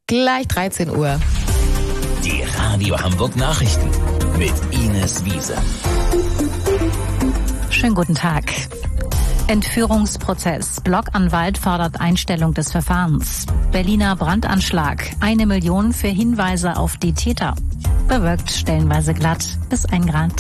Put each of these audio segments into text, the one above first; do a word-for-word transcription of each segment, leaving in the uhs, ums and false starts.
Gleich dreizehn Uhr. Die Radio Hamburg Nachrichten mit Ines Wiese. Schönen guten Tag. Entführungsprozess. Blockanwalt fordert Einstellung des Verfahrens. Berliner Brandanschlag. Eine Million für Hinweise auf die Täter. Bewölkt stellenweise glatt bis ein Grad.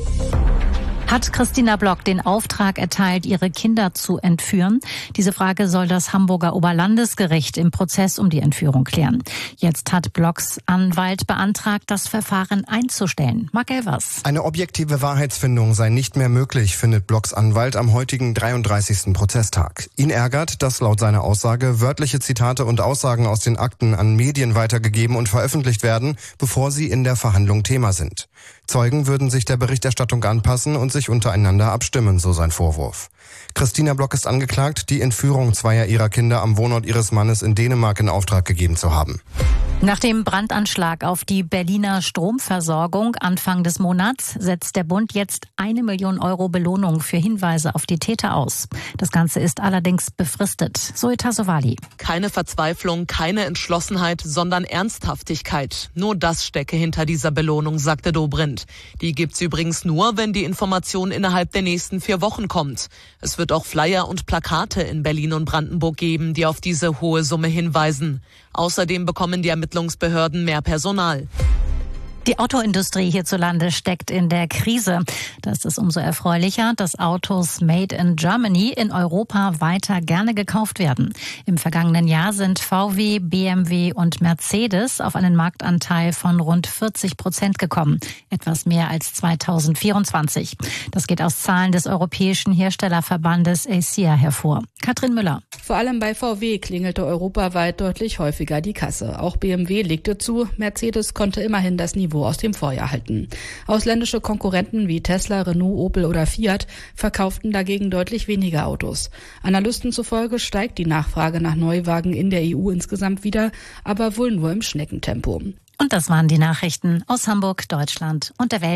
Hat Christina Block den Auftrag erteilt, ihre Kinder zu entführen? Diese Frage soll das Hamburger Oberlandesgericht im Prozess um die Entführung klären. Jetzt hat Blocks Anwalt beantragt, das Verfahren einzustellen. Marc Elvers. Eine objektive Wahrheitsfindung sei nicht mehr möglich, findet Blocks Anwalt am heutigen dreiunddreißigsten Prozesstag. Ihn ärgert, dass laut seiner Aussage wörtliche Zitate und Aussagen aus den Akten an Medien weitergegeben und veröffentlicht werden, bevor sie in der Verhandlung Thema sind. Zeugen würden sich der Berichterstattung anpassen und sich untereinander abstimmen, so sein Vorwurf. Christina Block ist angeklagt, die Entführung zweier ihrer Kinder am Wohnort ihres Mannes in Dänemark in Auftrag gegeben zu haben. Nach dem Brandanschlag auf die Berliner Stromversorgung Anfang des Monats setzt der Bund jetzt eine Million Euro Belohnung für Hinweise auf die Täter aus. Das Ganze ist allerdings befristet. Zoe Tassovali. Keine Verzweiflung, keine Entschlossenheit, sondern Ernsthaftigkeit. Nur das stecke hinter dieser Belohnung, sagte Dobrindt. Die gibt's übrigens nur, wenn die Information innerhalb der nächsten vier Wochen kommt. Es wird auch Flyer und Plakate in Berlin und Brandenburg geben, die auf diese hohe Summe hinweisen. Außerdem bekommen die Ermittlungsbehörden mehr Personal. Die Autoindustrie hierzulande steckt in der Krise. Da ist es umso erfreulicher, dass Autos made in Germany in Europa weiter gerne gekauft werden. Im vergangenen Jahr sind V W, B M W und Mercedes auf einen Marktanteil von rund vierzig Prozent gekommen. Etwas mehr als zweitausendvierundzwanzig. Das geht aus Zahlen des Europäischen Herstellerverbandes A C I A hervor. Katrin Müller. Vor allem bei V W klingelte europaweit deutlich häufiger die Kasse. Auch B M W legte zu. Mercedes konnte immerhin das Niveau aus dem Vorjahr halten. Ausländische Konkurrenten wie Tesla, Renault, Opel oder Fiat verkauften dagegen deutlich weniger Autos. Analysten zufolge steigt die Nachfrage nach Neuwagen in der E U insgesamt wieder, aber wohl nur im Schneckentempo. Und das waren die Nachrichten aus Hamburg, Deutschland und der Welt.